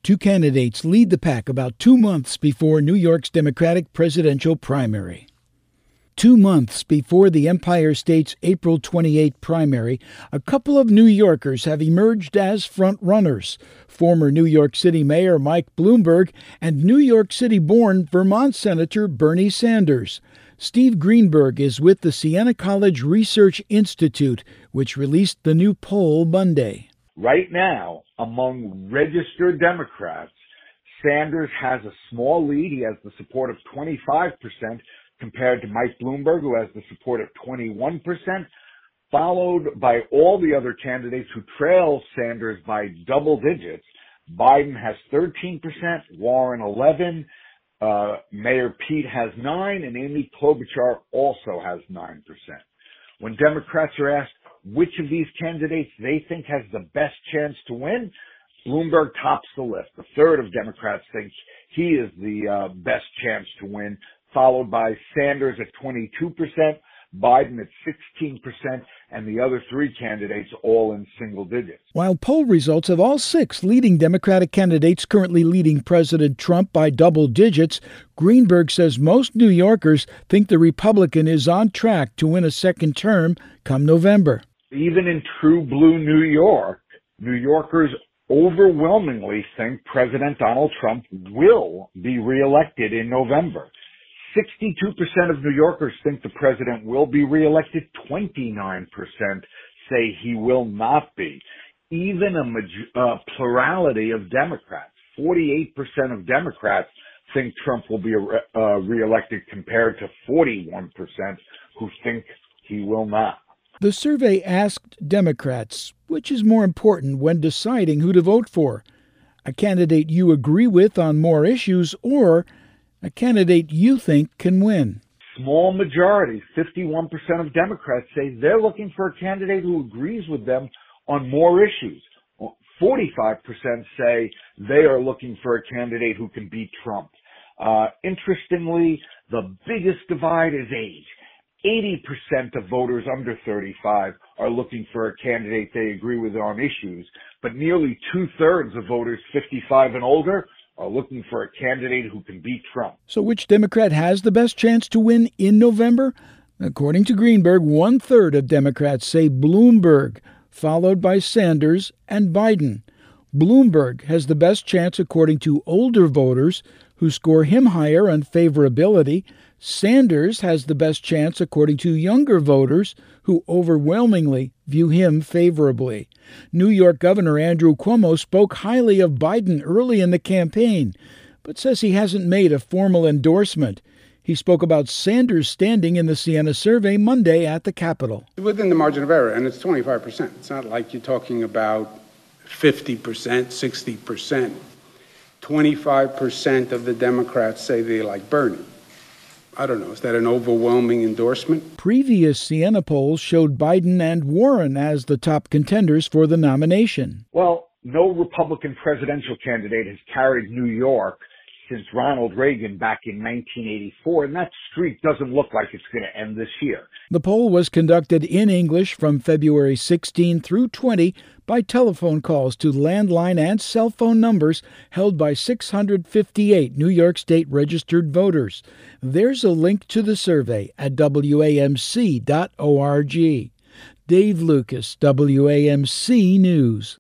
Two candidates lead the pack about 2 months before New York's Democratic presidential primary. 2 months before the Empire State's April 28 primary, a couple of New Yorkers have emerged as front-runners. Former New York City Mayor Mike Bloomberg and New York City-born Vermont Senator Bernie Sanders. Steve Greenberg is with the Siena College Research Institute, which released the new poll Monday. Right now, among registered Democrats, Sanders has a small lead. He has the support of 25% compared to Mike Bloomberg, who has the support of 21%, followed by all the other candidates who trail Sanders by double digits. Biden has 13%, Warren 11%, Mayor Pete has 9%, and Amy Klobuchar also has 9%. When Democrats are asked which of these candidates they think has the best chance to win, Bloomberg tops the list. A third of Democrats think he is the best chance to win, followed by Sanders at 22%, Biden at 16%, and the other three candidates all in single digits. While poll results of all 6 leading Democratic candidates currently leading President Trump by double digits, Greenberg says most New Yorkers think the Republican is on track to win a second term come November. Even in true blue New York, New Yorkers overwhelmingly think President Donald Trump will be reelected in November. 62% of New Yorkers think the president will be reelected. 29% say he will not be. Even a plurality of Democrats, 48% of Democrats think Trump will be reelected compared to 41% who think he will not. The survey asked Democrats, which is more important when deciding who to vote for? A candidate you agree with on more issues or a candidate you think can win? Small majority, 51% of Democrats say they're looking for a candidate who agrees with them on more issues. 45% say they are looking for a candidate who can beat Trump. Interestingly, the biggest divide is age. 80% of voters under 35 are looking for a candidate they agree with on issues, but nearly 2/3 of voters 55 and older are looking for a candidate who can beat Trump. So which Democrat has the best chance to win in November? According to Greenberg, 1/3 of Democrats say Bloomberg, followed by Sanders and Biden. Bloomberg has the best chance according to older voters who score him higher on favorability. Sanders has the best chance according to younger voters who overwhelmingly view him favorably. New York Governor Andrew Cuomo spoke highly of Biden early in the campaign, but says he hasn't made a formal endorsement. He spoke about Sanders' standing in the Siena survey Monday at the Capitol. Within the margin of error, and it's 25%. It's not like you're talking about 50%, 60%. 25% of the Democrats say they like Bernie. I don't know. Is that an overwhelming endorsement? Previous Siena polls showed Biden and Warren as the top contenders for the nomination. Well, no Republican presidential candidate has carried New York since Ronald Reagan back in 1984, and that streak doesn't look like it's going to end this year. The poll was conducted in English from February 16 through 20 by telephone calls to landline and cell phone numbers held by 658 New York State registered voters. There's a link to the survey at WAMC.org. Dave Lucas, WAMC News.